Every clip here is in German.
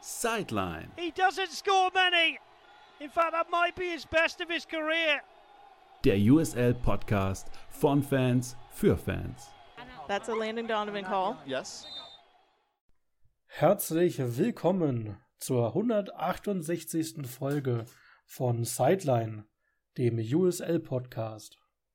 Sideline. He doesn't score many. In fact, that might be his best of his career. Der USL-Podcast von Fans für Fans. That's a Landon Donovan call. Yes. Herzlich willkommen zur 168. Folge von Sideline, dem USL-Podcast.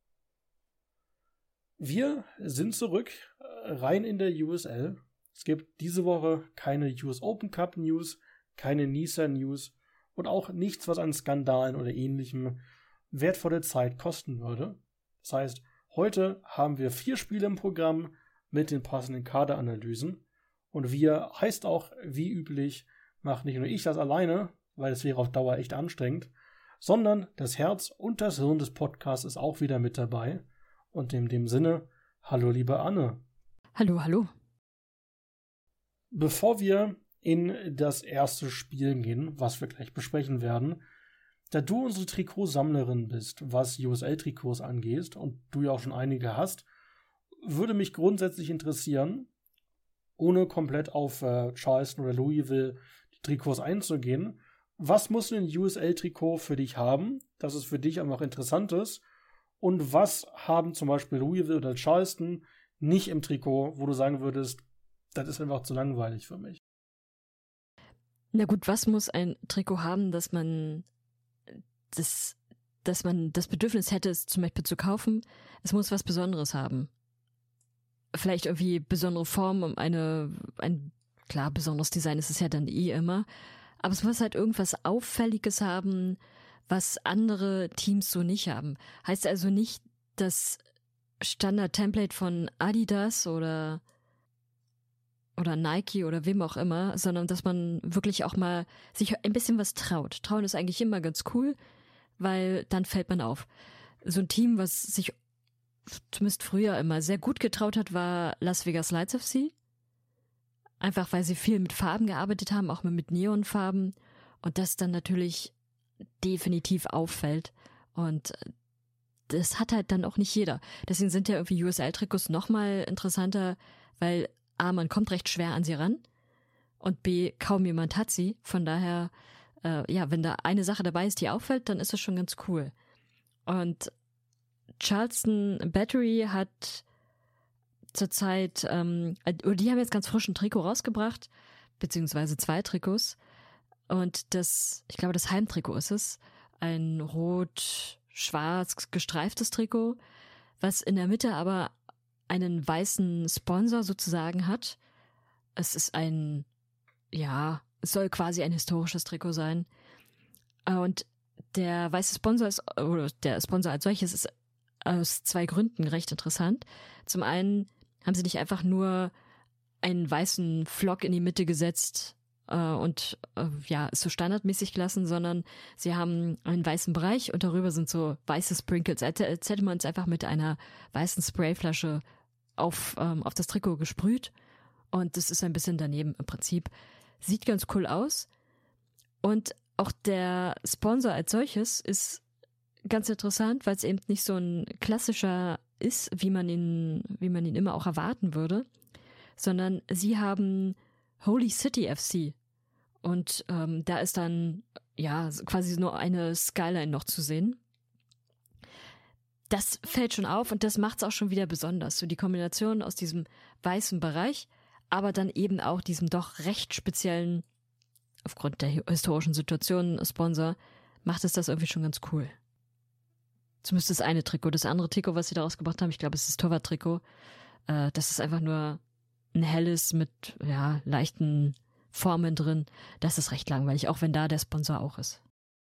Wir sind zurück, rein in der USL. Es gibt diese Woche keine US Open Cup News, keine Nissan News und auch nichts, was an Skandalen oder ähnlichem wertvolle Zeit kosten würde. Das heißt, heute haben wir 4 Spiele im Programm mit den passenden Kaderanalysen. Und wir heißt auch, wie üblich, macht nicht nur ich das alleine, weil es wäre auf Dauer echt anstrengend, sondern das Herz und das Hirn des Podcasts ist auch wieder mit dabei. Und in dem Sinne, hallo liebe Anne. Hallo, hallo. Bevor wir in das erste Spiel gehen, was wir gleich besprechen werden, da du unsere Trikotsammlerin bist, was USL-Trikots angeht und du ja auch schon einige hast, würde mich grundsätzlich interessieren, ohne komplett auf Charleston oder Louisville die Trikots einzugehen, was muss ein USL-Trikot für dich haben, dass es für dich einfach interessant ist, und was haben zum Beispiel Louisville oder Charleston nicht im Trikot, wo du sagen würdest, das ist einfach zu langweilig für mich? Na gut, was muss ein Trikot haben, dass man das Bedürfnis hätte, es zum Beispiel zu kaufen? Es muss was Besonderes haben. Vielleicht irgendwie besondere Form, klar, besonderes Design ist es ja dann immer, aber es muss halt irgendwas Auffälliges haben, was andere Teams so nicht haben. Heißt also nicht das Standard-Template von Adidas oder Nike oder wem auch immer, sondern dass man wirklich auch mal sich ein bisschen was traut. Trauen ist eigentlich immer ganz cool, weil dann fällt man auf. So ein Team, was sich zumindest früher immer sehr gut getraut hat, war Las Vegas Lights FC. Einfach weil sie viel mit Farben gearbeitet haben, auch mit Neonfarben, und das dann natürlich definitiv auffällt. Und das hat halt dann auch nicht jeder. Deswegen sind ja irgendwie USL-Trikots nochmal interessanter, weil A, man kommt recht schwer an sie ran und B, kaum jemand hat sie. Von daher, wenn da eine Sache dabei ist, die auffällt, dann ist das schon ganz cool. Und Charleston Battery hat zurzeit, die haben jetzt ganz frisch ein Trikot rausgebracht, beziehungsweise 2 Trikots. Und ich glaube, das Heimtrikot ist es. Ein rot-schwarz gestreiftes Trikot, was in der Mitte aber einen weißen Sponsor sozusagen hat. Es ist es soll quasi ein historisches Trikot sein. Und der weiße Sponsor der Sponsor als solches ist aus 2 Gründen recht interessant. Zum einen haben sie nicht einfach nur einen weißen Flock in die Mitte gesetzt und ist so standardmäßig gelassen, sondern sie haben einen weißen Bereich und darüber sind so weiße Sprinkles, als hätte man es einfach mit einer weißen Sprayflasche auf das Trikot gesprüht, und das ist ein bisschen daneben im Prinzip. Sieht ganz cool aus, und auch der Sponsor als solches ist ganz interessant, weil es eben nicht so ein klassischer ist, wie man ihn immer auch erwarten würde, sondern sie haben Holy City FC, und da ist dann quasi nur eine Skyline noch zu sehen. Das fällt schon auf, und das macht es auch schon wieder besonders. So die Kombination aus diesem weißen Bereich, aber dann eben auch diesem doch recht speziellen, aufgrund der historischen Situation, Sponsor, macht es das irgendwie schon ganz cool. Zumindest das eine Trikot. Das andere Trikot, was sie da rausgebracht haben, ich glaube, es ist das Torwart-Trikot. Das ist einfach nur ein helles mit leichten Formen drin. Das ist recht langweilig, auch wenn da der Sponsor auch ist.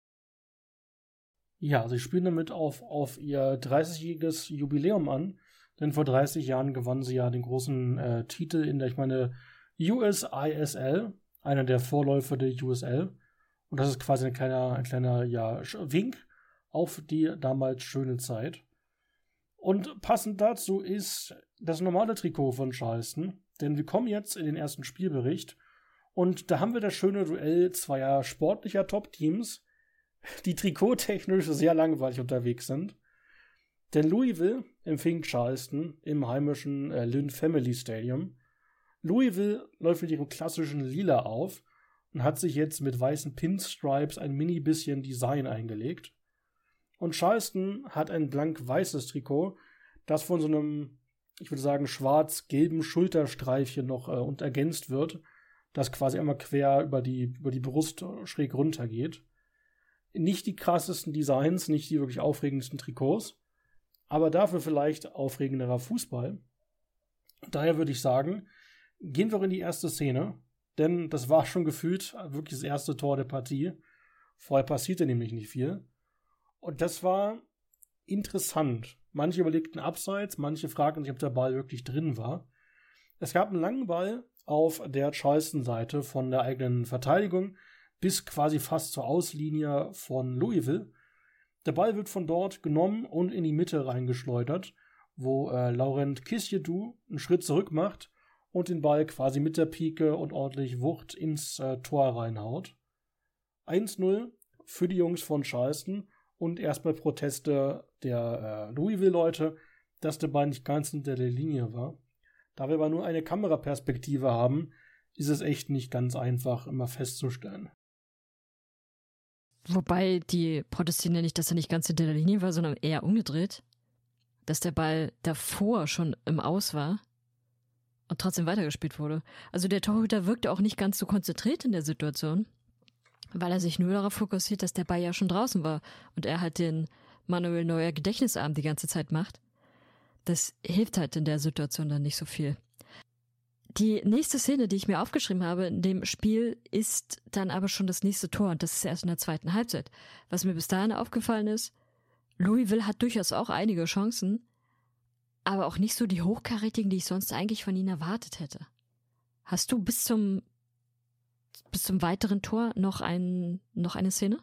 Ja, sie spielen damit auf ihr 30-jähriges Jubiläum an, denn vor 30 Jahren gewannen sie ja den großen Titel in der, USISL, einer der Vorläufer der USL. Und das ist quasi ein kleiner Wink auf die damals schöne Zeit. Und passend dazu ist das normale Trikot von Charleston, denn wir kommen jetzt in den ersten Spielbericht, und da haben wir das schöne Duell zweier sportlicher Top-Teams, die trikottechnisch sehr langweilig unterwegs sind. Denn Louisville empfing Charleston im heimischen Lynn Family Stadium. Louisville läuft mit ihrem klassischen Lila auf und hat sich jetzt mit weißen Pinstripes ein mini bisschen Design eingelegt. Und Charleston hat ein blank weißes Trikot, das von so einem, ich würde sagen, schwarz-gelben Schulterstreifchen noch und ergänzt wird, das quasi einmal quer über die Brust schräg runter geht. Nicht die krassesten Designs, nicht die wirklich aufregendsten Trikots, aber dafür vielleicht aufregenderer Fußball. Daher würde ich sagen, gehen wir in die erste Szene, denn das war schon gefühlt wirklich das erste Tor der Partie. Vorher passierte nämlich nicht viel. Und das war interessant. Manche überlegten Abseits, manche fragten sich, ob der Ball wirklich drin war. Es gab einen langen Ball auf der Charleston-Seite von der eigenen Verteidigung bis quasi fast zur Auslinie von Louisville. Der Ball wird von dort genommen und in die Mitte reingeschleudert, wo Laurent Kisiedu einen Schritt zurück macht und den Ball quasi mit der Pike und ordentlich Wucht ins Tor reinhaut. 1-0 für die Jungs von Charleston und erstmal Proteste der Louisville-Leute, dass der Ball nicht ganz hinter der Linie war. Da wir aber nur eine Kameraperspektive haben, ist es echt nicht ganz einfach, immer festzustellen. Wobei die protestieren ja nicht, dass er nicht ganz hinter der Linie war, sondern eher umgedreht. Dass der Ball davor schon im Aus war und trotzdem weitergespielt wurde. Also der Torhüter wirkte auch nicht ganz so konzentriert in der Situation, weil er sich nur darauf fokussiert, dass der Ball ja schon draußen war und er halt den Manuel Neuer Gedächtnisabend die ganze Zeit macht. Das hilft halt in der Situation dann nicht so viel. Die nächste Szene, die ich mir aufgeschrieben habe in dem Spiel, ist dann aber schon das nächste Tor und das ist erst in der zweiten Halbzeit. Was mir bis dahin aufgefallen ist, Louisville hat durchaus auch einige Chancen, aber auch nicht so die hochkarätigen, die ich sonst eigentlich von ihnen erwartet hätte. Hast du bis zum weiteren Tor noch eine Szene?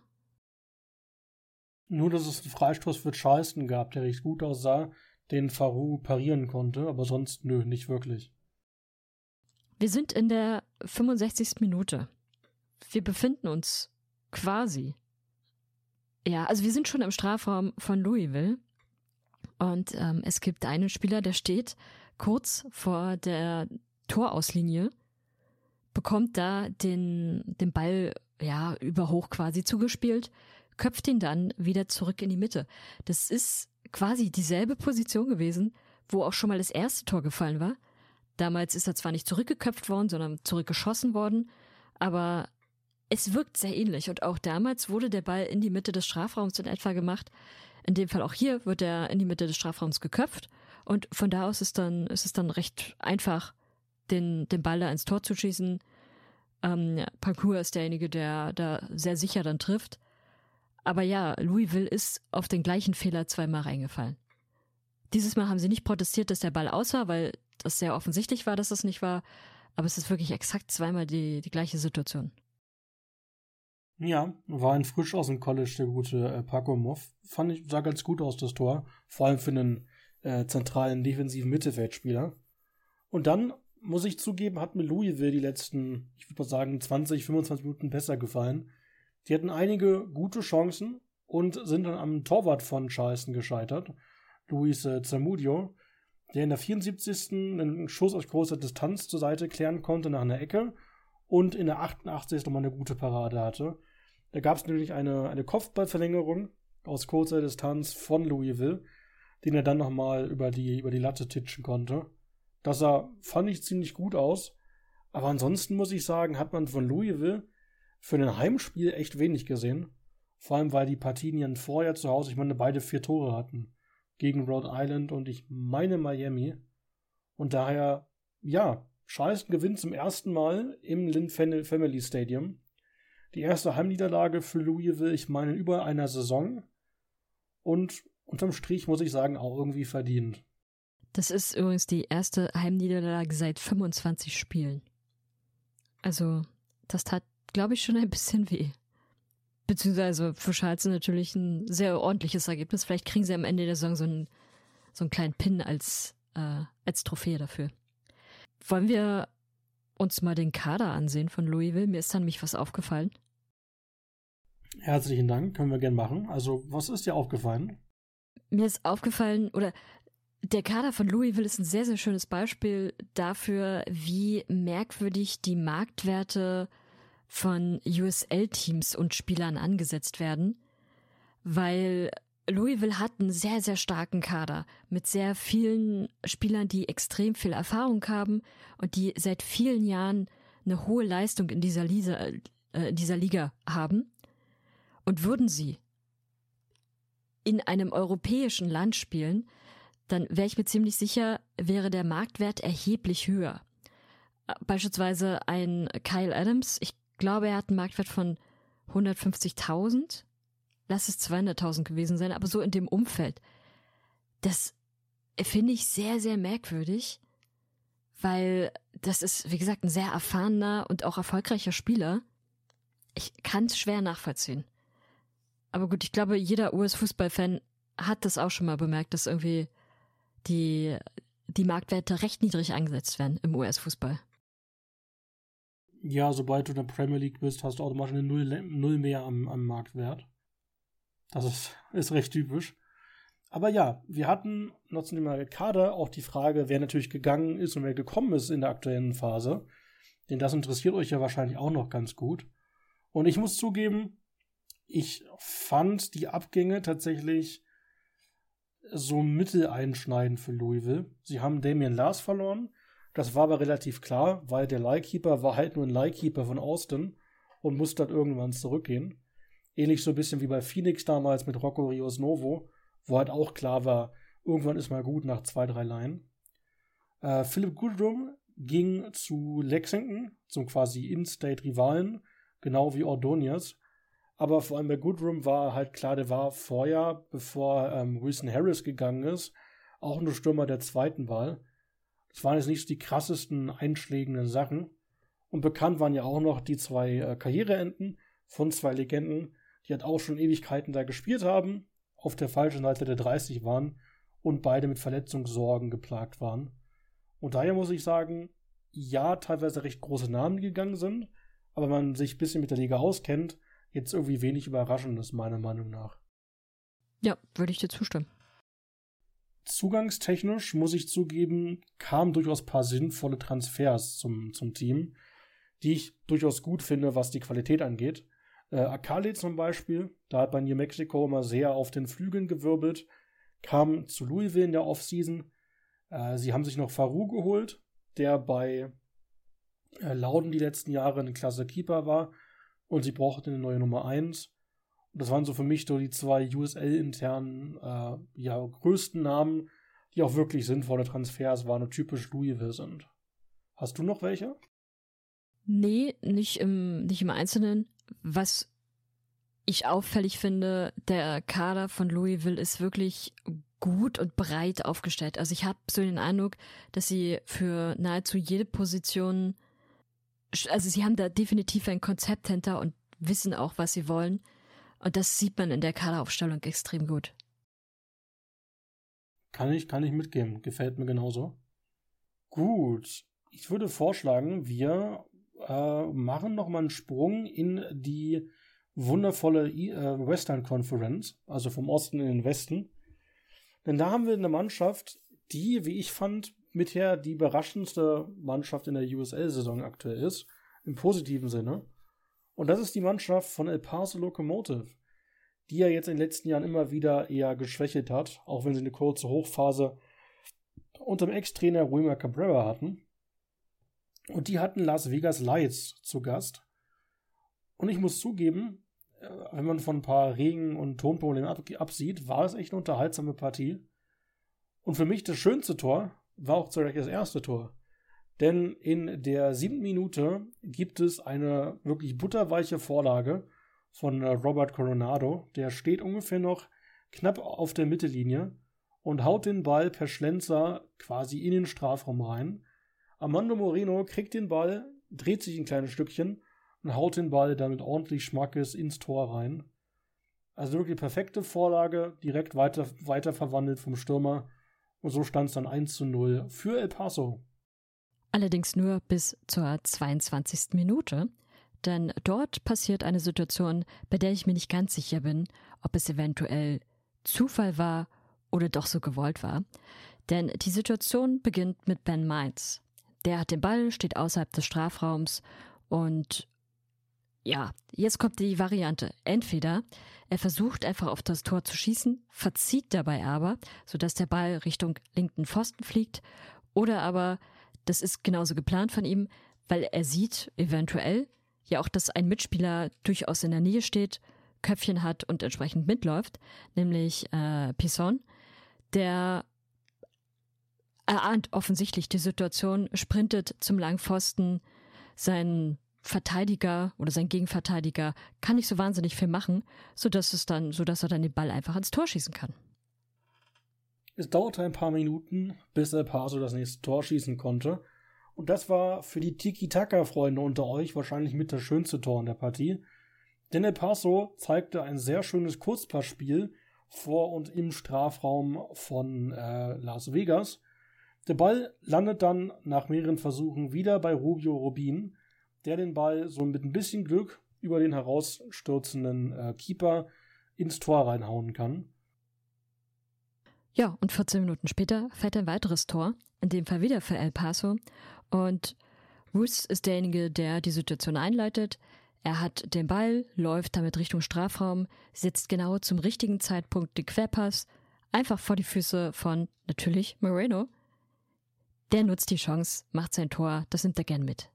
Nur, dass es einen Freistoß für Charleston gab, der recht gut aussah, den Farou parieren konnte, aber sonst nö, nicht wirklich. Wir sind in der 65. Minute. Wir befinden uns quasi. Ja, also wir sind schon im Strafraum von Louisville und es gibt einen Spieler, der steht kurz vor der Torauslinie, bekommt da den Ball ja überhoch quasi zugespielt, köpft ihn dann wieder zurück in die Mitte. Das ist quasi dieselbe Position gewesen, wo auch schon mal das erste Tor gefallen war. Damals ist er zwar nicht zurückgeköpft worden, sondern zurückgeschossen worden, aber es wirkt sehr ähnlich und auch damals wurde der Ball in die Mitte des Strafraums in etwa gemacht. In dem Fall auch hier wird er in die Mitte des Strafraums geköpft und von da aus ist es dann recht einfach, den Ball da ins Tor zu schießen. Parkour ist derjenige, der da sehr sicher dann trifft. Aber ja, Louisville ist auf den gleichen Fehler zweimal reingefallen. Dieses Mal haben sie nicht protestiert, dass der Ball aus war, weil das sehr offensichtlich war, dass es nicht war. Aber es ist wirklich exakt zweimal die gleiche Situation. Ja, war ein frisch aus dem College, der gute Paco Moff. Sah ganz gut aus, das Tor. Vor allem für einen zentralen defensiven Mittelfeldspieler. Und dann, muss ich zugeben, hat mir Louisville die letzten, ich würde mal sagen, 20, 25 Minuten besser gefallen. Die hatten einige gute Chancen und sind dann am Torwart von Charleston gescheitert. Luis Zamudio, der in der 74. einen Schuss aus großer Distanz zur Seite klären konnte nach einer Ecke und in der 88. nochmal eine gute Parade hatte. Da gab es nämlich eine Kopfballverlängerung aus kurzer Distanz von Louisville, den er dann nochmal über die Latte titschen konnte. Das sah, fand ich, ziemlich gut aus. Aber ansonsten muss ich sagen, hat man von Louisville für ein Heimspiel echt wenig gesehen. Vor allem, weil die Partien ja vorher zu Hause, ich meine, beide 4 Tore hatten. Gegen Rhode Island und ich meine Miami. Und daher, ja, Charleston gewinnt zum ersten Mal im Lynn Family Stadium. Die erste Heimniederlage für Louisville, ich meine, in über einer Saison. Und unterm Strich muss ich sagen, auch irgendwie verdient. Das ist übrigens die erste Heimniederlage seit 25 Spielen. Also, das tat, glaube ich, schon ein bisschen weh. Beziehungsweise für Charleston natürlich ein sehr ordentliches Ergebnis. Vielleicht kriegen sie am Ende der Saison so einen kleinen Pin als Trophäe dafür. Wollen wir uns mal den Kader ansehen von Louisville? Mir ist dann nämlich was aufgefallen. Herzlichen Dank, können wir gerne machen. Also, was ist dir aufgefallen? Mir ist aufgefallen, oder der Kader von Louisville ist ein sehr, sehr schönes Beispiel dafür, wie merkwürdig die Marktwerte von USL-Teams und Spielern angesetzt werden, weil Louisville hat einen sehr, sehr starken Kader mit sehr vielen Spielern, die extrem viel Erfahrung haben und die seit vielen Jahren eine hohe Leistung in dieser Liga haben. Und würden sie in einem europäischen Land spielen, dann wäre ich mir ziemlich sicher, wäre der Marktwert erheblich höher. Beispielsweise ein Kyle Adams, ich glaube, er hat einen Marktwert von 150.000, lass es 200.000 gewesen sein, aber so in dem Umfeld. Das finde ich sehr, sehr merkwürdig, weil das ist, wie gesagt, ein sehr erfahrener und auch erfolgreicher Spieler. Ich kann es schwer nachvollziehen. Aber gut, ich glaube, jeder US-Fußballfan hat das auch schon mal bemerkt, dass irgendwie die Marktwerte recht niedrig angesetzt werden im US-Fußball. Ja, sobald du in der Premier League bist, hast du automatisch eine Null mehr am Marktwert. Das ist recht typisch. Aber ja, wir hatten noch zum Thema Kader auch die Frage, wer natürlich gegangen ist und wer gekommen ist in der aktuellen Phase. Denn das interessiert euch ja wahrscheinlich auch noch ganz gut. Und ich muss zugeben, ich fand die Abgänge tatsächlich so mitteleinschneidend für Louisville. Sie haben Damian Lars verloren. Das war aber relativ klar, weil der Leihkeeper war halt nur ein Leihkeeper von Austin und musste dann irgendwann zurückgehen. Ähnlich so ein bisschen wie bei Phoenix damals mit Rocco Rios Novo, wo halt auch klar war, irgendwann ist mal gut nach 2-3 Leihen. Philip Goodrum ging zu Lexington, zum quasi In-State-Rivalen, genau wie Ordonez. Aber vor allem bei Goodrum war halt klar, der war vorher, bevor Wilson Harris gegangen ist, auch nur Stürmer der zweiten Wahl. Das waren jetzt nicht so die krassesten einschlägenden Sachen. Und bekannt waren ja auch noch die 2 Karriereenden von 2 Legenden, die halt auch schon Ewigkeiten da gespielt haben, auf der falschen Seite der 30 waren und beide mit Verletzungssorgen geplagt waren. Und daher muss ich sagen, ja, teilweise recht große Namen gegangen sind, aber wenn man sich ein bisschen mit der Liga auskennt, jetzt irgendwie wenig Überraschendes, meiner Meinung nach. Ja, würde ich dir zustimmen. Zugangstechnisch, muss ich zugeben, kamen durchaus ein paar sinnvolle Transfers zum Team, die ich durchaus gut finde, was die Qualität angeht. Akali zum Beispiel, da hat bei New Mexico immer sehr auf den Flügeln gewirbelt, kam zu Louisville in der Offseason. Sie haben sich noch Farouk geholt, der bei Loudoun die letzten Jahre ein klasse Keeper war und sie brauchten eine neue Nummer 1. Und das waren so für mich so die 2 USL-internen größten Namen, die auch wirklich sinnvolle Transfers waren und typisch Louisville sind. Hast du noch welche? Nee, nicht im Einzelnen. Was ich auffällig finde, der Kader von Louisville ist wirklich gut und breit aufgestellt. Also ich habe so den Eindruck, dass sie für nahezu jede Position, also sie haben da definitiv ein Konzept hinter und wissen auch, was sie wollen. Und das sieht man in der Kaderaufstellung extrem gut. Kann ich mitgeben. Gefällt mir genauso. Gut. Ich würde vorschlagen, wir machen nochmal einen Sprung in die wundervolle Western Conference, also vom Osten in den Westen. Denn da haben wir eine Mannschaft, die, wie ich fand, mither die überraschendste Mannschaft in der USL-Saison aktuell ist, im positiven Sinne. Und das ist die Mannschaft von El Paso Locomotive, die ja jetzt in den letzten Jahren immer wieder eher geschwächelt hat, auch wenn sie eine kurze Hochphase unter dem Ex-Trainer Wilmer Cabrera hatten. Und die hatten Las Vegas Lights zu Gast. Und ich muss zugeben, wenn man von ein paar Regen- und Tonproblemen absieht, war es echt eine unterhaltsame Partie. Und für mich das schönste Tor war auch zugleich das erste Tor. Denn in der 7. Minute gibt es eine wirklich butterweiche Vorlage von Robert Coronado. Der steht ungefähr noch knapp auf der Mittellinie und haut den Ball per Schlenzer quasi in den Strafraum rein. Armando Moreno kriegt den Ball, dreht sich ein kleines Stückchen und haut den Ball damit ordentlich Schmackes ins Tor rein. Also wirklich perfekte Vorlage, direkt weiter verwandelt vom Stürmer. Und so stand es dann 1:0 für El Paso. Allerdings nur bis zur 22. Minute, denn dort passiert eine Situation, bei der ich mir nicht ganz sicher bin, ob es eventuell Zufall war oder doch so gewollt war. Denn die Situation beginnt mit Ben Mainz. Der hat den Ball, steht außerhalb des Strafraums und Ja, jetzt kommt die Variante. Entweder er versucht einfach auf das Tor zu schießen, verzieht dabei aber, sodass der Ball Richtung linken Pfosten fliegt, oder aber, das ist genauso geplant von ihm, weil er sieht eventuell ja auch, dass ein Mitspieler durchaus in der Nähe steht, Köpfchen hat und entsprechend mitläuft, nämlich Pisson, der erahnt offensichtlich die Situation, sprintet zum Langpfosten, sein Verteidiger oder sein Gegenverteidiger kann nicht so wahnsinnig viel machen, sodass er dann den Ball einfach ans Tor schießen kann. Es dauerte ein paar Minuten, bis El Paso das nächste Tor schießen konnte. Und das war für die Tiki-Taka-Freunde unter euch wahrscheinlich mit das schönste Tor in der Partie. Denn El Paso zeigte ein sehr schönes Kurzpassspiel vor und im Strafraum von Las Vegas. Der Ball landet dann nach mehreren Versuchen wieder bei Rubio Rubin, der den Ball so mit ein bisschen Glück über den herausstürzenden Keeper ins Tor reinhauen kann. Ja, und 14 Minuten später fällt ein weiteres Tor, in dem Fall wieder für El Paso. Und Ruiz ist derjenige, der die Situation einleitet. Er hat den Ball, läuft damit Richtung Strafraum, setzt genau zum richtigen Zeitpunkt den Querpass einfach vor die Füße von, natürlich, Moreno. Der nutzt die Chance, macht sein Tor, das nimmt er gern mit.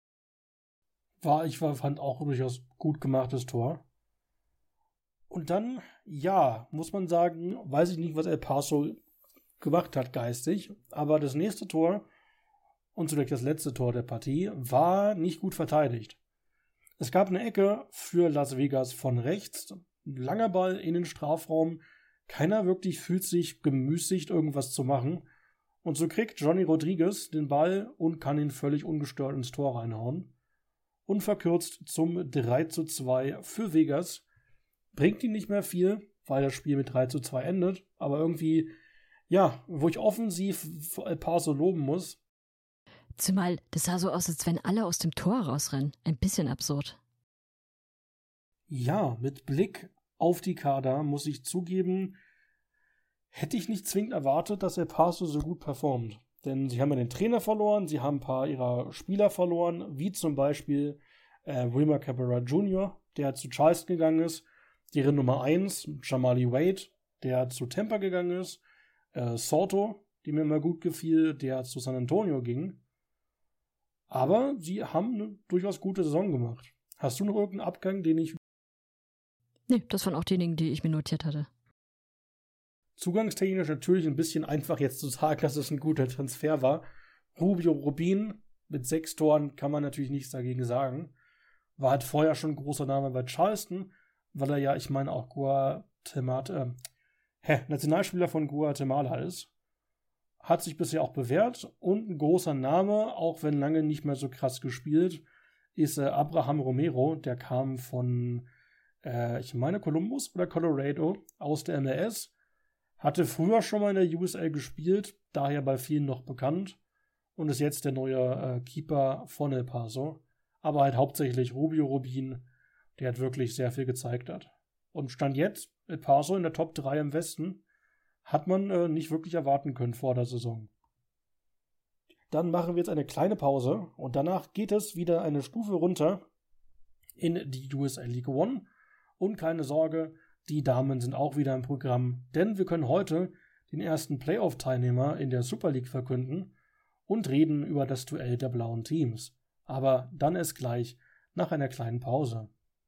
Fand auch durchaus gut gemachtes Tor. Und dann, ja, muss man sagen, weiß ich nicht, was El Paso gemacht hat geistig, aber das nächste Tor und zugleich das letzte Tor der Partie war nicht gut verteidigt. Es gab eine Ecke für Las Vegas von rechts, ein langer Ball in den Strafraum, keiner wirklich fühlt sich gemüßigt, irgendwas zu machen, und so kriegt Johnny Rodriguez den Ball und kann ihn völlig ungestört ins Tor reinhauen. Unverkürzt zum 3:2 für Vegas. Bringt ihn nicht mehr viel, weil das Spiel mit 3:2 endet. Aber irgendwie, ja, wo ich offensiv El Paso loben muss. Zumal, das sah so aus, als wenn alle aus dem Tor rausrennen. Ein bisschen absurd. Ja, mit Blick auf die Kader muss ich zugeben, hätte ich nicht zwingend erwartet, dass El Paso so gut performt. Denn sie haben ja den Trainer verloren, sie haben ein paar ihrer Spieler verloren, wie zum Beispiel Wilmer Cabrera Jr., der zu Charleston gegangen ist, deren Nummer 1, Jamali Wade, der zu Tampa gegangen ist, Soto, die mir immer gut gefiel, der zu San Antonio ging. Aber sie haben eine durchaus gute Saison gemacht. Hast du noch irgendeinen Abgang, den ich... Nee, das waren auch diejenigen, die ich mir notiert hatte. Zugangstechnisch natürlich ein bisschen einfach jetzt zu sagen, dass es ein guter Transfer war. Rubio Rubin mit 6 Toren kann man natürlich nichts dagegen sagen. War halt vorher schon ein großer Name bei Charleston, weil er ja, ich meine, auch Nationalspieler von Guatemala ist. Hat sich bisher auch bewährt und ein großer Name, auch wenn lange nicht mehr so krass gespielt, ist Abraham Romero. Der kam von, ich meine, Columbus oder Colorado aus der MLS. Hatte früher schon mal in der USL gespielt, daher bei vielen noch bekannt und ist jetzt der neue Keeper von El Paso. Aber halt hauptsächlich Rubio Rubin, der halt wirklich sehr viel gezeigt hat. Und Stand jetzt, El Paso in der Top 3 im Westen, hat man nicht wirklich erwarten können vor der Saison. Dann machen wir jetzt eine kleine Pause und danach geht es wieder eine Stufe runter in die USL League One. Und keine Sorge, die Damen sind auch wieder im Programm, denn wir können heute den ersten Playoff-Teilnehmer in der Super League verkünden und reden über das Duell der blauen Teams. Aber dann erst gleich nach einer kleinen Pause.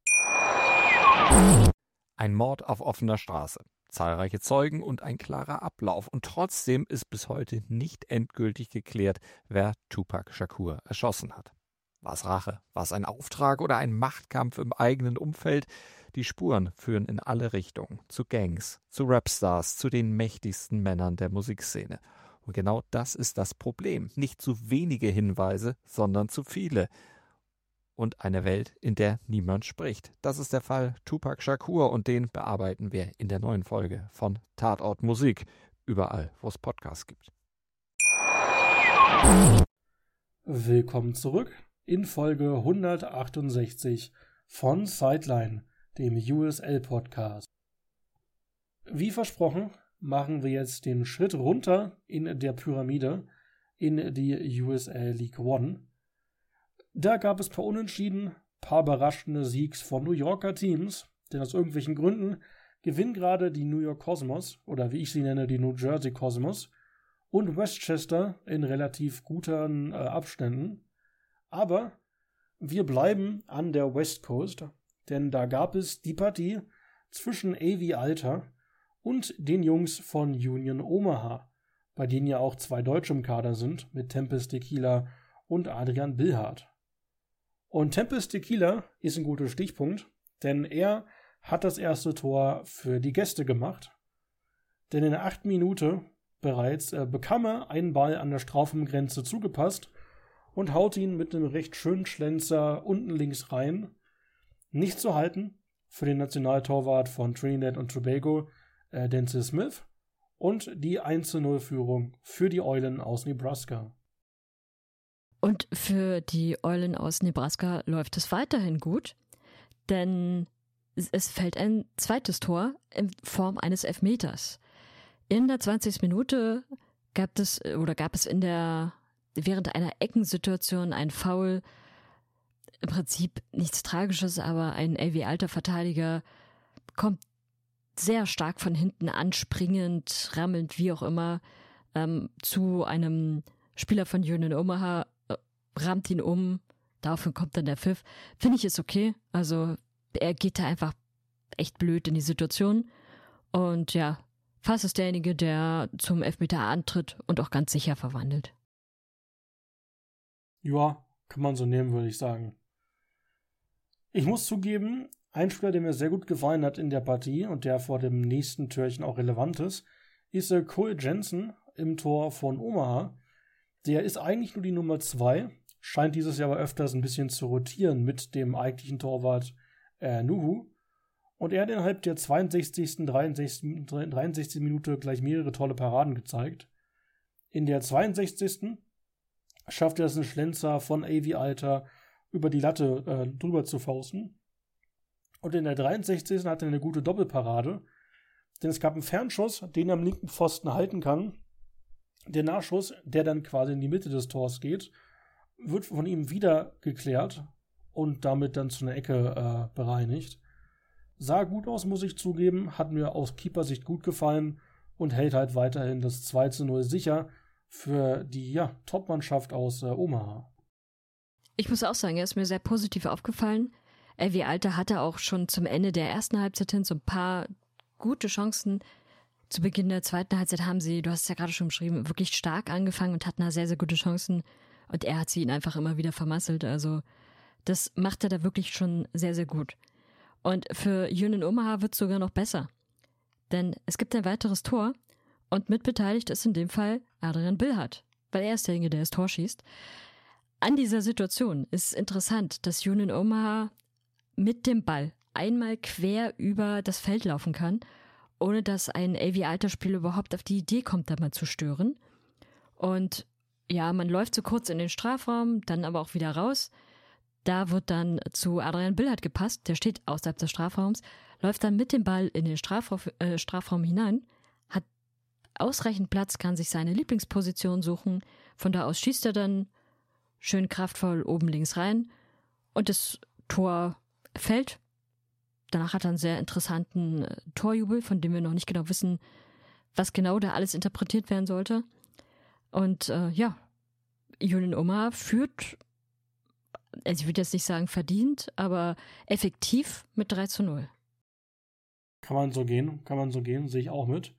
Ein Mord auf offener Straße, zahlreiche Zeugen und ein klarer Ablauf. Und trotzdem ist bis heute nicht endgültig geklärt, wer Tupac Shakur erschossen hat. War es Rache? War es ein Auftrag oder ein Machtkampf im eigenen Umfeld? Die Spuren führen in alle Richtungen, zu Gangs, zu Rapstars, zu den mächtigsten Männern der Musikszene. Und genau das ist das Problem. Nicht zu wenige Hinweise, sondern zu viele. Und eine Welt, in der niemand spricht. Das ist der Fall Tupac Shakur und den bearbeiten wir in der neuen Folge von Tatort Musik. Überall, wo es Podcasts gibt. Willkommen zurück in Folge 168 von Sideline, dem USL-Podcast. Wie versprochen, machen wir jetzt den Schritt runter in der Pyramide in die USL League One. Da gab es paar Unentschieden, paar überraschende Siegs von New Yorker Teams, denn aus irgendwelchen Gründen gewinnen gerade die New York Cosmos, oder wie ich sie nenne, die New Jersey Cosmos, und Westchester in relativ guten Abständen. Aber wir bleiben an der West Coast, denn da gab es die Partie zwischen AV Alta und den Jungs von Union Omaha, bei denen ja auch 2 Deutsche im Kader sind, mit Tempest Tequila und Adrian Billhardt. Und Tempest Tequila ist ein guter Stichpunkt, denn er hat das erste Tor für die Gäste gemacht. Denn in der 8. Minute bereits bekam er einen Ball an der Strafraumgrenze zugepasst und haut ihn mit einem recht schönen Schlenzer unten links rein. Nicht zu halten für den Nationaltorwart von Trinidad und Tobago, Denzel Smith, und die 1:0-Führung für die Eulen aus Nebraska. Und für die Eulen aus Nebraska läuft es weiterhin gut, denn es fällt ein zweites Tor in Form eines Elfmeters. In der 20. Minute gab es während einer Eckensituation ein Foul, im Prinzip nichts Tragisches, aber ein AV Alta Verteidiger kommt sehr stark von hinten anspringend, rammelnd, wie auch immer, zu einem Spieler von Union Omaha, rammt ihn um, daraufhin kommt dann der Pfiff. Finde ich, ist okay, also er geht da einfach echt blöd in die Situation und ja, fast ist derjenige, der zum Elfmeter antritt und auch ganz sicher verwandelt. Ja, kann man so nehmen, würde ich sagen. Ich muss zugeben, ein Spieler, der mir sehr gut gefallen hat in der Partie und der vor dem nächsten Türchen auch relevant ist Cole Jensen im Tor von Omaha. Der ist eigentlich nur die Nummer 2, scheint dieses Jahr aber öfters ein bisschen zu rotieren mit dem eigentlichen Torwart Nuhu. Und er hat innerhalb der 62., 63. Minute gleich mehrere tolle Paraden gezeigt. In der 62. schafft er es, einen Schlenzer von AV Alta über die Latte drüber zu fausten. Und in der 63. hat er eine gute Doppelparade, denn es gab einen Fernschuss, den er am linken Pfosten halten kann. Der Nachschuss, der dann quasi in die Mitte des Tors geht, wird von ihm wieder geklärt und damit dann zu einer Ecke bereinigt. Sah gut aus, muss ich zugeben, hat mir aus Keepersicht gut gefallen und hält halt weiterhin das 2:0 sicher für die Top-Mannschaft aus Omaha. Ich muss auch sagen, er ist mir sehr positiv aufgefallen. AV Alta hatte auch schon zum Ende der ersten Halbzeit hin so ein paar gute Chancen. Zu Beginn der zweiten Halbzeit haben sie, du hast es ja gerade schon beschrieben, wirklich stark angefangen und hatten da sehr, sehr gute Chancen. Und er hat sie ihn einfach immer wieder vermasselt. Also das macht er da wirklich schon sehr, sehr gut. Und für Union Omaha wird es sogar noch besser. Denn es gibt ein weiteres Tor und mitbeteiligt ist in dem Fall Adrian Billhardt, weil er ist derjenige, der das Tor schießt. An dieser Situation ist interessant, dass Union Omaha mit dem Ball einmal quer über das Feld laufen kann, ohne dass ein AV Alta-Spieler überhaupt auf die Idee kommt, da mal zu stören. Und ja, man läuft so kurz in den Strafraum, dann aber auch wieder raus. Da wird dann zu Adrian Billhardt gepasst, der steht außerhalb des Strafraums, läuft dann mit dem Ball in den Strafraum hinein, hat ausreichend Platz, kann sich seine Lieblingsposition suchen. Von da aus schießt er dann schön kraftvoll oben links rein und das Tor fällt. Danach hat er einen sehr interessanten Torjubel, von dem wir noch nicht genau wissen, was genau da alles interpretiert werden sollte. Und Union Omaha führt, also ich würde jetzt nicht sagen verdient, aber effektiv mit 3:0. Kann man so gehen, sehe ich auch mit.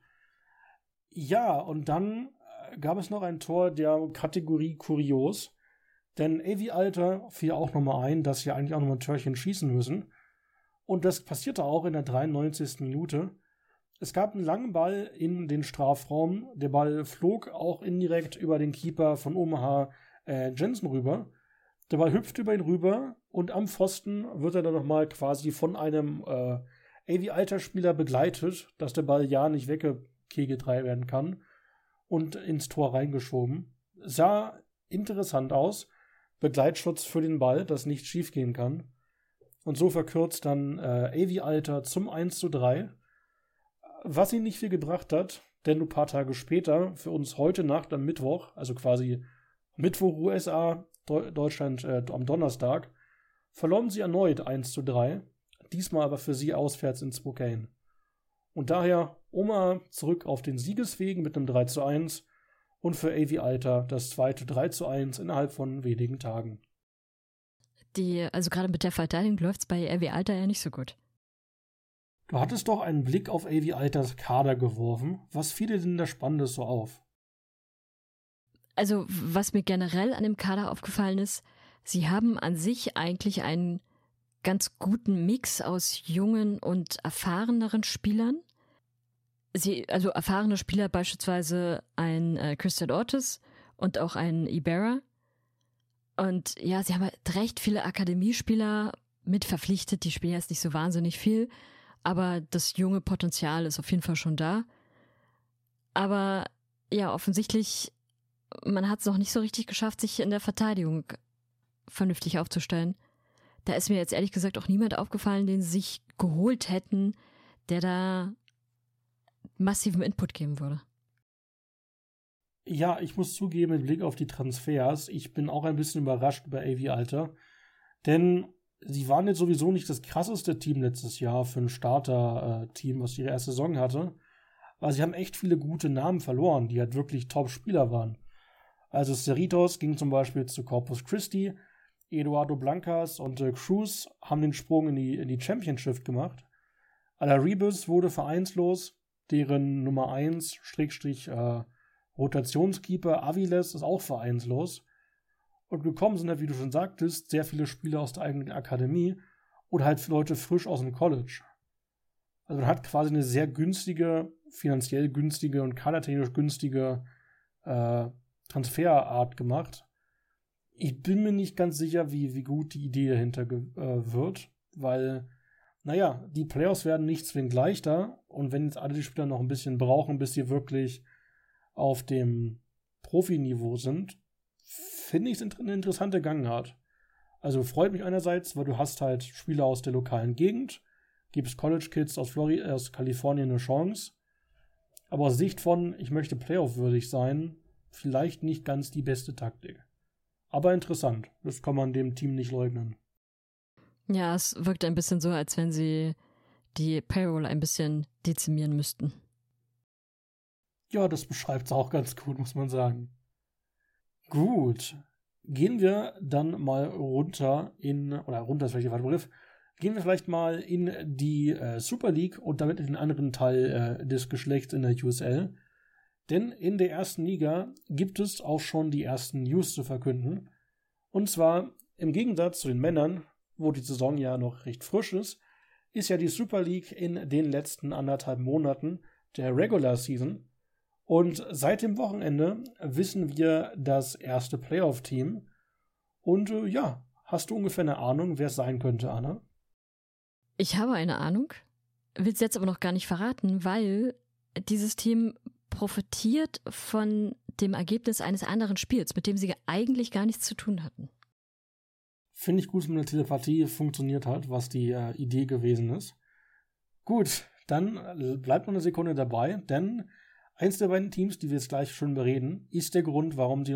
Ja, und dann gab es noch ein Tor der Kategorie Kurios, denn AV Alta fiel auch nochmal ein, dass sie eigentlich auch nochmal ein Törchen schießen müssen. Und das passierte auch in der 93. Minute. Es gab einen langen Ball in den Strafraum. Der Ball flog auch indirekt über den Keeper von Omaha, Jensen, rüber. Der Ball hüpft über ihn rüber und am Pfosten wird er dann nochmal quasi von einem AV Alta-Spieler begleitet, dass der Ball ja nicht weggekegelt werden kann und ins Tor reingeschoben. Sah interessant aus. Begleitschutz für den Ball, dass nichts schief gehen kann. Und so verkürzt dann AV Alta zum 1:3. Was ihn nicht viel gebracht hat, denn ein paar Tage später, für uns heute Nacht am Mittwoch, also quasi Mittwoch USA, Deutschland am Donnerstag, verloren sie erneut 1:3, diesmal aber für sie auswärts in Spokane. Und daher Oma zurück auf den Siegeswegen mit einem 3:1 und für AV Alta das zweite 3:1 innerhalb von wenigen Tagen. Also gerade mit der Verteidigung läuft es bei AV Alta ja nicht so gut. Du hattest doch einen Blick auf AV Altas Kader geworfen. Was fiel dir denn da Spannendes so auf? Also, was mir generell an dem Kader aufgefallen ist, sie haben an sich eigentlich einen ganz guten Mix aus jungen und erfahreneren Spielern. Also erfahrene Spieler, beispielsweise ein Christian Ortiz und auch ein Ibarra. Und ja, sie haben halt recht viele Akademiespieler mit verpflichtet. Die spielen jetzt nicht so wahnsinnig viel, aber das junge Potenzial ist auf jeden Fall schon da. Aber ja, offensichtlich, man hat es noch nicht so richtig geschafft, sich in der Verteidigung vernünftig aufzustellen. Da ist mir jetzt ehrlich gesagt auch niemand aufgefallen, den sie sich geholt hätten, der da massiven Input geben würde. Ja, ich muss zugeben, mit Blick auf die Transfers, ich bin auch ein bisschen überrascht über AV Alta, denn sie waren jetzt sowieso nicht das krasseste Team letztes Jahr für ein Starter-Team, was ihre erste Saison hatte, aber sie haben echt viele gute Namen verloren, die halt wirklich Top-Spieler waren. Also Cerritos ging zum Beispiel zu Corpus Christi, Eduardo Blancas und Cruz haben den Sprung in die Championship gemacht. Alaribis wurde vereinslos, deren Nummer 1 Rotationskeeper Aviles ist auch vereinslos. Und gekommen sind halt, wie du schon sagtest, sehr viele Spieler aus der eigenen Akademie oder halt Leute frisch aus dem College. Also man hat quasi eine sehr günstige, finanziell günstige und kadertechnisch günstige Transferart gemacht. Ich bin mir nicht ganz sicher, wie gut die Idee dahinter wird, weil, naja, die Playoffs werden nicht zwingend leichter und wenn jetzt alle die Spieler noch ein bisschen brauchen, bis sie wirklich auf dem Profiniveau sind, finde ich es eine interessante Gangart. Also freut mich einerseits, weil du hast halt Spieler aus der lokalen Gegend, gibst College Kids aus Kalifornien eine Chance, aber aus Sicht von, ich möchte Playoff-würdig sein, vielleicht nicht ganz die beste Taktik. Aber interessant, das kann man dem Team nicht leugnen. Ja, es wirkt ein bisschen so, als wenn sie die Payroll ein bisschen dezimieren müssten. Ja, das beschreibt es auch ganz gut, muss man sagen. Gut, gehen wir dann mal runter runter ist vielleicht der falsche Begriff, gehen wir vielleicht mal in die Super League und damit in den anderen Teil des Geschlechts in der USL. Denn in der ersten Liga gibt es auch schon die ersten News zu verkünden. Und zwar im Gegensatz zu den Männern, wo die Saison ja noch recht frisch ist ja die Super League in den letzten 1,5 Monaten der Regular Season. Und seit dem Wochenende wissen wir das erste Playoff-Team. Und ja, hast du ungefähr eine Ahnung, wer es sein könnte, Anna? Ich habe eine Ahnung, will es jetzt aber noch gar nicht verraten, weil dieses Team profitiert von dem Ergebnis eines anderen Spiels, mit dem sie eigentlich gar nichts zu tun hatten. Finde ich gut, wenn eine Telepathie funktioniert hat, was die Idee gewesen ist. Gut, dann bleibt noch eine Sekunde dabei, denn eins der beiden Teams, die wir jetzt gleich schon bereden, ist der Grund, warum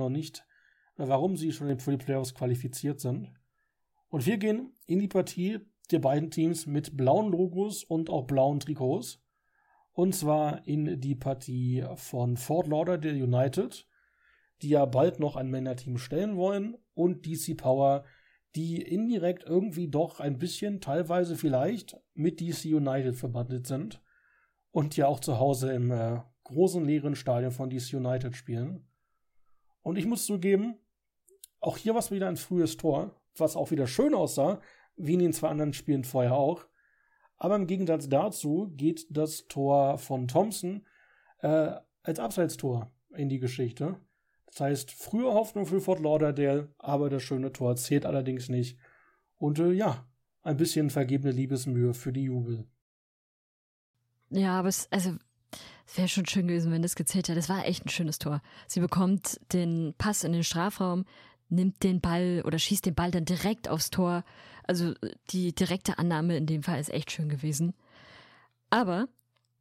sie schon für die Playoffs qualifiziert sind. Und wir gehen in die Partie der beiden Teams mit blauen Logos und auch blauen Trikots. Und zwar in die Partie von Fort Lauderdale United, die ja bald noch ein Männerteam stellen wollen, und DC Power, die indirekt irgendwie doch ein bisschen, teilweise vielleicht, mit DC United verbandelt sind und ja auch zu Hause im großen leeren Stadion von DC United spielen. Und ich muss zugeben, auch hier war es wieder ein frühes Tor, was auch wieder schön aussah, wie in den 2 anderen Spielen vorher auch. Aber im Gegensatz dazu geht das Tor von Thompson als Abseitstor in die Geschichte. Das heißt, frühe Hoffnung für Fort Lauderdale, aber das schöne Tor zählt allerdings nicht. Und ja, ein bisschen vergebene Liebesmühe für die Jubel. Ja, aber es wäre schon schön gewesen, wenn das gezählt hätte. Das war echt ein schönes Tor. Sie bekommt den Pass in den Strafraum, nimmt den Ball oder schießt den Ball dann direkt aufs Tor. Also die direkte Annahme in dem Fall ist echt schön gewesen. Aber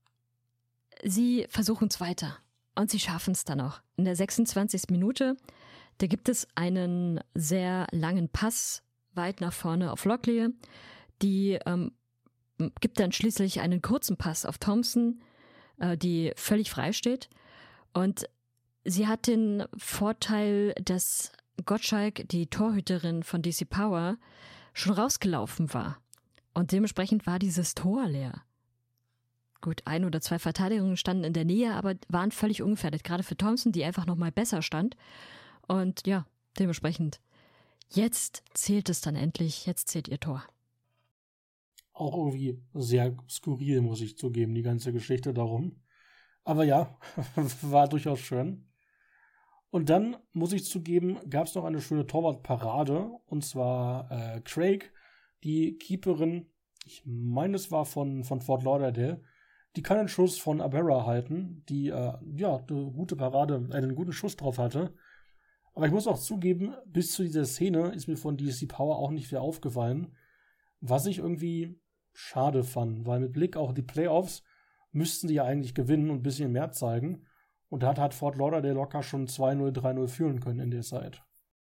sie versuchen es weiter und sie schaffen es dann auch. In der 26. Minute, da gibt es einen sehr langen Pass, weit nach vorne auf Locklear. Die gibt dann schließlich einen kurzen Pass auf Thompson, die völlig frei steht. Und sie hat den Vorteil, dass Gottschalk, die Torhüterin von DC Power, schon rausgelaufen war. Und dementsprechend war dieses Tor leer. Gut, 1 oder 2 Verteidigungen standen in der Nähe, aber waren völlig ungefährdet. Gerade für Thompson, die einfach nochmal besser stand. Und ja, dementsprechend, jetzt zählt es dann endlich, jetzt zählt ihr Tor. Auch irgendwie sehr skurril, muss ich zugeben, die ganze Geschichte darum. Aber ja, war durchaus schön. Und dann, muss ich zugeben, gab es noch eine schöne Torwartparade. Und zwar Craig, die Keeperin, ich meine, es war von Fort Lauderdale, die kann einen Schuss von Abera halten, die eine gute Parade, einen guten Schuss drauf hatte. Aber ich muss auch zugeben, bis zu dieser Szene ist mir von DC Power auch nicht viel aufgefallen, was ich irgendwie schade fand, weil mit Blick auf die Playoffs müssten die ja eigentlich gewinnen und ein bisschen mehr zeigen. Und da hat Fort Lauderdale locker schon 2-0, 3-0 führen können in der Zeit.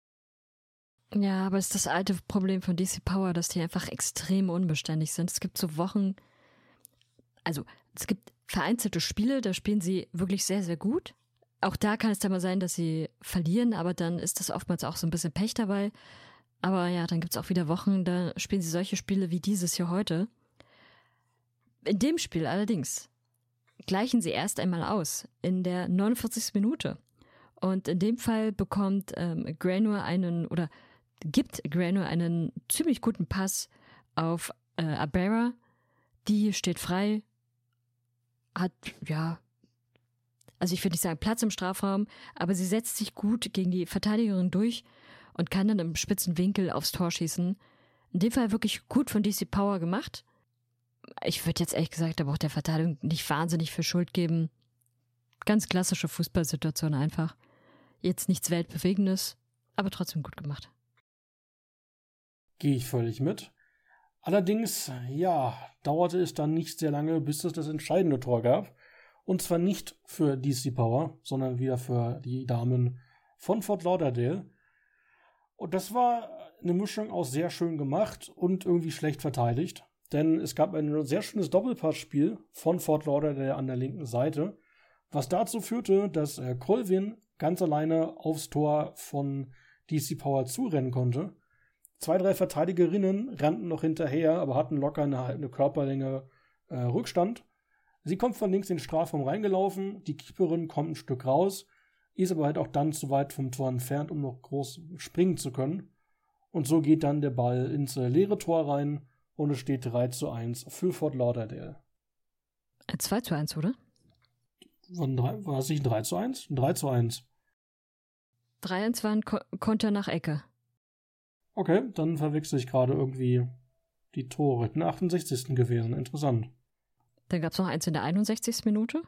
Ja, aber es ist das alte Problem von DC Power, dass die einfach extrem unbeständig sind. Es gibt so Wochen, also es gibt vereinzelte Spiele, da spielen sie wirklich sehr, sehr gut. Auch da kann es dann mal sein, dass sie verlieren, aber dann ist das oftmals auch so ein bisschen Pech dabei. Aber ja, dann gibt es auch wieder Wochen, da spielen sie solche Spiele wie dieses hier heute. In dem Spiel allerdings gleichen sie erst einmal aus, in der 49. Minute. Und in dem Fall bekommt Granor gibt Granor einen ziemlich guten Pass auf Abera. Die steht frei, hat, ja, also ich würde nicht sagen Platz im Strafraum, aber sie setzt sich gut gegen die Verteidigerin durch und kann dann im spitzen Winkel aufs Tor schießen. In dem Fall wirklich gut von DC Power gemacht. Ich würde jetzt ehrlich gesagt aber auch der Verteidigung nicht wahnsinnig viel Schuld geben. Ganz klassische Fußballsituation einfach. Jetzt nichts Weltbewegendes, aber trotzdem gut gemacht. Gehe ich völlig mit. Allerdings, ja, dauerte es dann nicht sehr lange, bis es das entscheidende Tor gab. Und zwar nicht für DC Power, sondern wieder für die Damen von Fort Lauderdale. Und das war eine Mischung aus sehr schön gemacht und irgendwie schlecht verteidigt. Denn es gab ein sehr schönes Doppelpassspiel von Fort Lauderdale an der linken Seite, was dazu führte, dass Colvin ganz alleine aufs Tor von DC Power zurennen konnte. 2, 3 Verteidigerinnen rannten noch hinterher, aber hatten locker eine Körperlänge Rückstand. Sie kommt von links in den Strafraum reingelaufen, die Keeperin kommt ein Stück raus, ist aber halt auch dann zu weit vom Tor entfernt, um noch groß springen zu können. Und so geht dann der Ball ins leere Tor rein und es steht 3-1 für Fort Lauderdale. 2-1, oder? War es nicht ein 3-1? Ein 3-1. 3-1 war ein Konter nach Ecke. Okay, dann verwechsel ich gerade irgendwie die Tore. In der 68. gewesen, interessant. Dann gab es noch eins in der 61. Minute.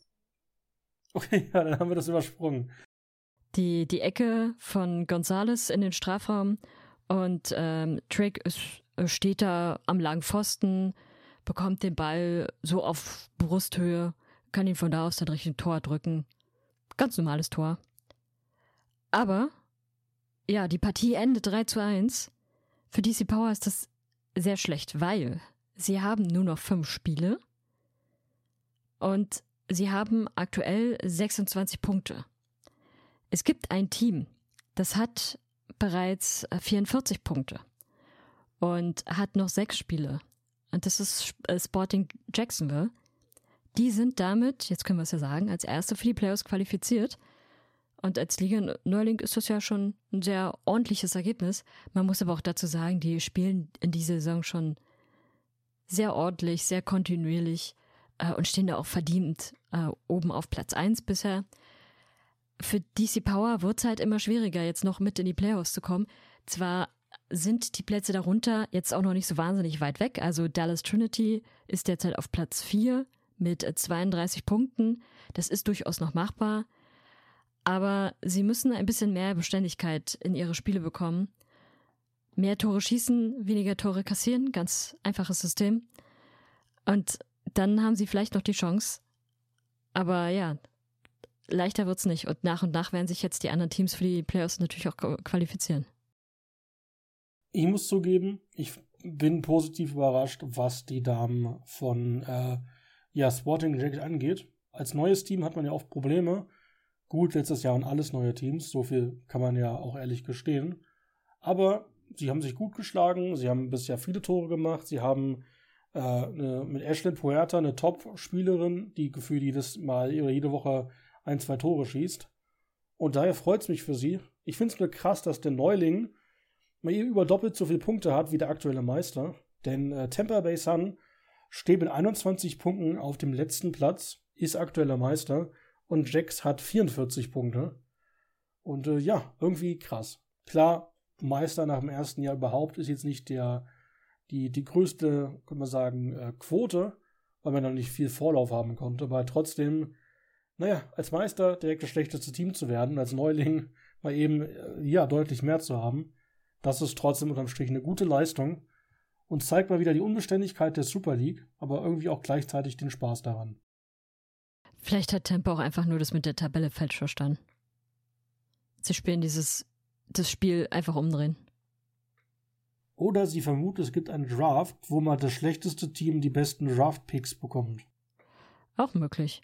Okay, ja, dann haben wir das übersprungen. Die Ecke von Gonzales in den Strafraum und Trick steht da am langen Pfosten, bekommt den Ball so auf Brusthöhe, kann ihn von da aus dann Richtung Tor drücken. Ganz normales Tor. Aber, ja, die Partie endet 3-1. Für DC Power ist das sehr schlecht, weil sie haben nur noch 5 Spiele und sie haben aktuell 26 Punkte. Es gibt ein Team, das hat bereits 44 Punkte und hat noch 6 Spiele. Und das ist Sporting Jacksonville. Die sind damit, jetzt können wir es ja sagen, als Erste für die Playoffs qualifiziert. Und als Liga-Neuling ist das ja schon ein sehr ordentliches Ergebnis. Man muss aber auch dazu sagen, die spielen in dieser Saison schon sehr ordentlich, sehr kontinuierlich und stehen da auch verdient oben auf Platz 1 bisher. Für DC Power wird es halt immer schwieriger, jetzt noch mit in die Playoffs zu kommen. Zwar sind die Plätze darunter jetzt auch noch nicht so wahnsinnig weit weg. Also Dallas Trinity ist derzeit auf Platz 4 mit 32 Punkten. Das ist durchaus noch machbar. Aber sie müssen ein bisschen mehr Beständigkeit in ihre Spiele bekommen. Mehr Tore schießen, weniger Tore kassieren. Ganz einfaches System. Und dann haben sie vielleicht noch die Chance. Aber ja, leichter wird's nicht. Und nach werden sich jetzt die anderen Teams für die Playoffs natürlich auch qualifizieren. Ich muss zugeben, ich bin positiv überrascht, was die Damen von Sporting Direct angeht. Als neues Team hat man ja oft Probleme. Gut, letztes Jahr waren alles neue Teams, so viel kann man ja auch ehrlich gestehen. Aber sie haben sich gut geschlagen, sie haben bisher viele Tore gemacht, sie haben mit Ashlyn Puerta eine Top-Spielerin, die gefühlt jedes Mal oder jede Woche 1-2 Tore schießt. Und daher freut es mich für sie. Ich finde es nur krass, dass der Neuling mal eben über doppelt so viele Punkte hat wie der aktuelle Meister. Denn Tampa Bay Sun steht mit 21 Punkten auf dem letzten Platz, ist aktueller Meister. Und Jax hat 44 Punkte. Und irgendwie krass. Klar, Meister nach dem ersten Jahr überhaupt ist jetzt nicht die größte, kann man sagen, Quote, weil man dann nicht viel Vorlauf haben konnte. Aber trotzdem, als Meister direkt das schlechteste Team zu werden, als Neuling mal eben, deutlich mehr zu haben, das ist trotzdem unterm Strich eine gute Leistung und zeigt mal wieder die Unbeständigkeit der Super League, aber irgendwie auch gleichzeitig den Spaß daran. Vielleicht hat Tampa auch einfach nur das mit der Tabelle falsch verstanden. Sie spielen das Spiel einfach umdrehen. Oder sie vermuten, es gibt einen Draft, wo mal das schlechteste Team die besten Draft-Picks bekommt. Auch möglich.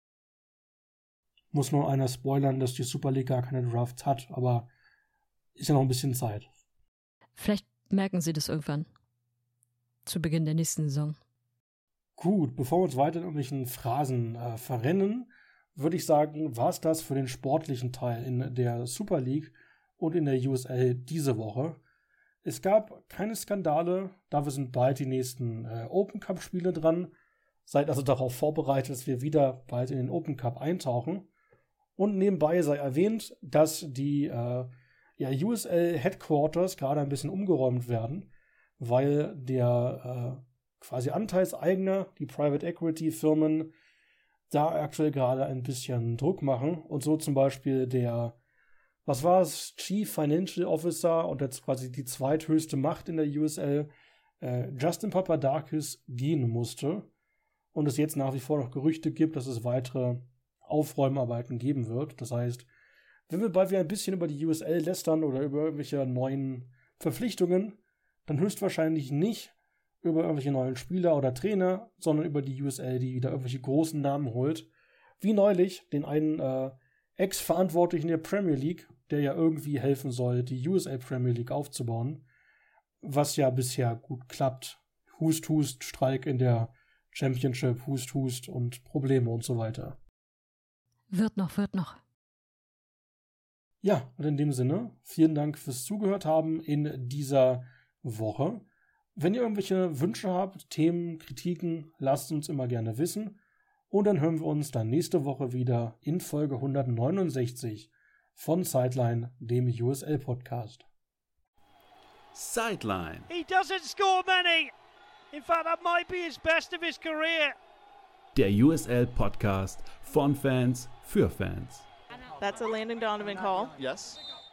Muss nur einer spoilern, dass die Super League gar keine Drafts hat, aber ist ja noch ein bisschen Zeit. Vielleicht merken sie das irgendwann. Zu Beginn der nächsten Saison. Gut, bevor wir uns weiter in irgendwelchen Phrasen verrennen, würde ich sagen, war es das für den sportlichen Teil in der Super League und in der USL diese Woche. Es gab keine Skandale, dafür sind bald die nächsten Open Cup Spiele dran. Seid also darauf vorbereitet, dass wir wieder bald in den Open Cup eintauchen. Und nebenbei sei erwähnt, dass die USL Headquarters gerade ein bisschen umgeräumt werden, weil der quasi Anteilseigner, die Private Equity Firmen, da aktuell gerade ein bisschen Druck machen und so zum Beispiel der, Chief Financial Officer und jetzt quasi die zweithöchste Macht in der USL, Justin Papadakis, gehen musste und es jetzt nach wie vor noch Gerüchte gibt, dass es weitere Aufräumarbeiten geben wird. Das heißt, wenn wir bald wieder ein bisschen über die USL lästern oder über irgendwelche neuen Verpflichtungen, dann höchstwahrscheinlich nicht über irgendwelche neuen Spieler oder Trainer, sondern über die USL, die wieder irgendwelche großen Namen holt. Wie neulich den einen Ex-Verantwortlichen der Premier League, der ja irgendwie helfen soll, die USL Premier League aufzubauen, was ja bisher gut klappt. Hust, Hust, Streik in der Championship, Hust, Hust und Probleme und so weiter. Wird noch. Ja, und in dem Sinne, vielen Dank fürs Zugehört haben in dieser Woche. Wenn ihr irgendwelche Wünsche habt, Themen, Kritiken, lasst uns immer gerne wissen. Und dann hören wir uns dann nächste Woche wieder in Folge 169 von Sideline, dem USL-Podcast. Sideline. He doesn't score many. In fact, that might be his best of his career. Der USL-Podcast von Fans für Fans. That's a Landon Donovan call. Yes.